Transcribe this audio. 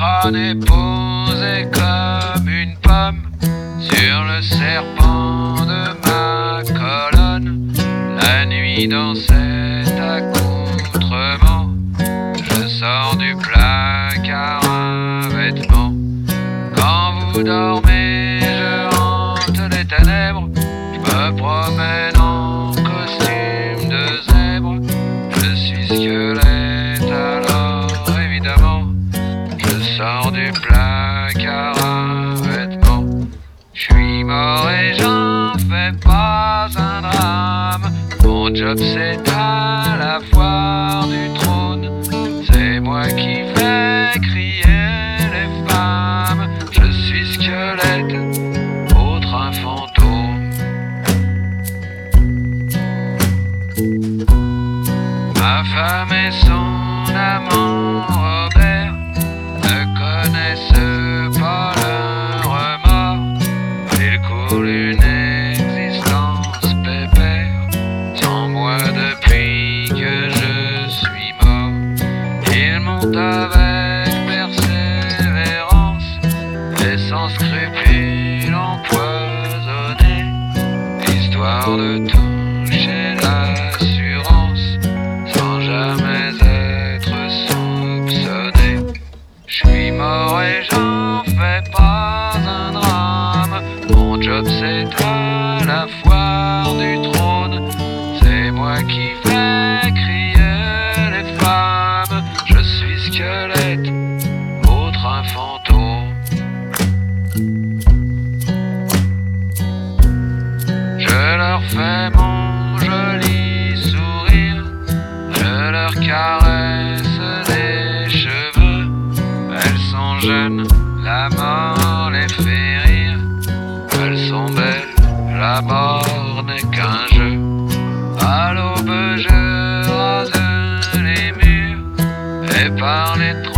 crâne est posé comme une pomme sur le serpent de ma colonne. La nuit dans cet accoutrement, je sors du placard un vêtement. Quand vous dormez, je hante les ténèbres, je me promène en costume de zèbre. Je suis squelette alors évidemment, je sors du placard un vêtement. Je suis mort et j'en fais pas un drame. Mon job c'est à la foire du trône, c'est moi qui fais crier les femmes. Je suis squelette, autre un fantôme. Ma femme et son amant Robert ne connaissent pas le remords. Il coule une existence pépère sans moi depuis que je suis mort. Ils montent avec persévérance et sans scrupule empoisonnés, histoire de toucher l'assurance sans jamais être soupçonné. Je suis mort et j'en fais pas un drame. Mon job c'est à la foire du trône, c'est moi qui fais crier les femmes. Je suis squelette, autre un fantôme. Je leur fais mon joli sourire, je leur caresse les cheveux. Elles sont jeunes, la mort les fait rire. Elles sont belles, la mort n'est qu'un jeu. À l'aube je rase les murs et par les trous